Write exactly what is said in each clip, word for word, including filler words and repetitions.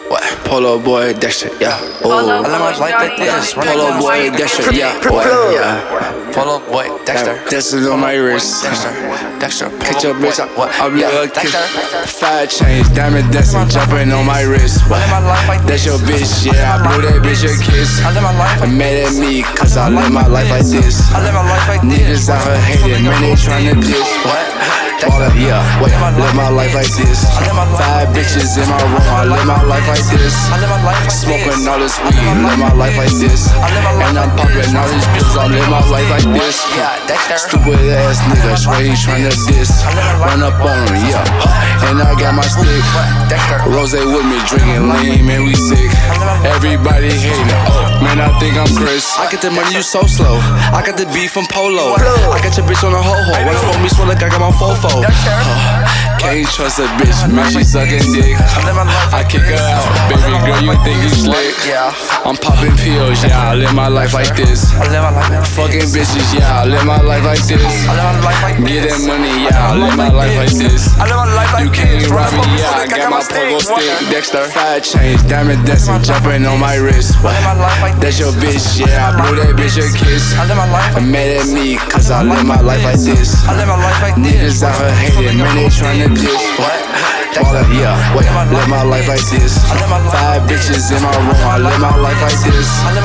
What? Polo boy, Dexter, yeah. Oh, I live my life like this. Polo boy, Dexter, yeah. What? Yeah. Polo boy, Dexter. Dexter's on my wrist. Dexter, Dexter. Catch your bitch up. I'll be a kid. Five chains, diamond dancing, jumping on my wrist. What? That's your bitch, yeah. I blew that bitch a kiss. I'm mad at me, cause I live my life like this. Niggas out here hating, man, they tryna diss. What? Baller, yeah, wait, live my life like this. Five bitches in my room, I live my life like this. Smoking all this weed, live my life like this. And I'm popping all these pills, I live my life like this. Stupid ass nigga, swear he tryna diss. Run up on him, yeah. And I got my stick. Rose with me, drinking lean, man, we sick. Everybody hating, oh, man, I think I'm Chris. I get the money, you so slow. I got the beef from Polo. I got your bitch on a ho-ho. Wait for me, swear like I got my fofo. Uh, can't trust a bitch, man, she sucking dick. I kick her out, baby girl, you think you slick. I'm popping pills, yeah, I live my life like this. Fucking bitches, yeah, I live my life like this. Getting money, yeah, I live my life like this. You can't rob me, yeah, I got my pogo stick. Dexter, five chains, diamond dancing, jumping on my wrist. That's your bitch, yeah, I blew that bitch a kiss. I'm mad at me, cause I live my life like this. Niggas out here hating, man, they tryna diss. What? Baller, yeah, wait, live my life like this. Five bitches in my room, I live my life like this.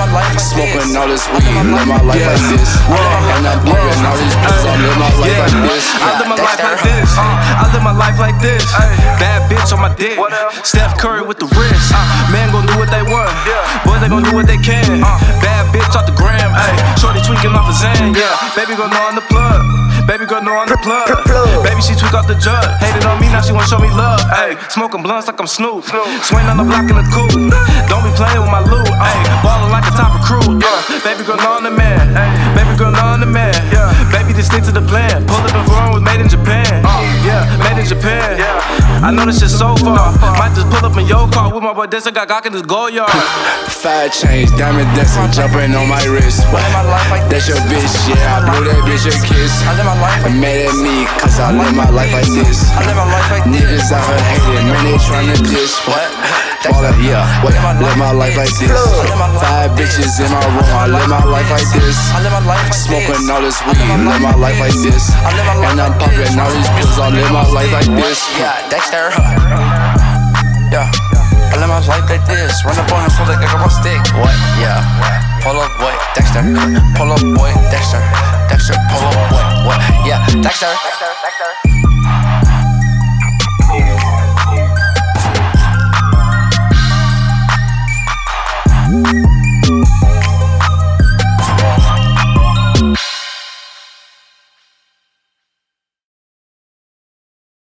Smoking all this weed, live my life like this. And I'm popping all these pills, I live my life like this. I live my life like this. I live my life like this. Bad bitch on my dick. Steph Curry with the wrist. Man gon' do what they want. Boy, they gon' do what they can. Bad bitch off the gram. Shorty tweaking off a Zan. Yeah, baby gon' know on the plug. Baby girl know I'm the plug. Baby she tweak off the jug. Hated on me, now she wanna show me love. Ayy, smoking blunts like I'm Snoop. Swing on the block in the coupe. Don't be playing with my loot. Ayy, ballin' like a top recruit. Yeah, baby girl know I'm the man. Ayy, baby girl know I'm the man. Yeah, baby just stick to the plan. Pull up and run with made in Japan. Yeah, made in Japan. I know this shit so far. Might just pull up in your car with my boy Dexter. Got Gok in this go yard. Five chains, diamond dancing, jumping on my wrist. That's your bitch, yeah, I blew that bitch a kiss. I'm mad at me, cause I live my life like this. Niggas out here hating, man, they tryna diss. What? Baller, yeah, wait, live my life like this. Five bitches in my room, I live my life like this. Smoking all this weed, live my life like this. And I'm popping all these pills, I live my life like this. Yeah, Dexter, yeah, I live my life like this. Run up on him so like I got my stick. What? Yeah, Polo boy, Dexter, Polo boy, Dexter, Dexter, Polo boy, what? Yeah, Dexter, Dexter, Dexter.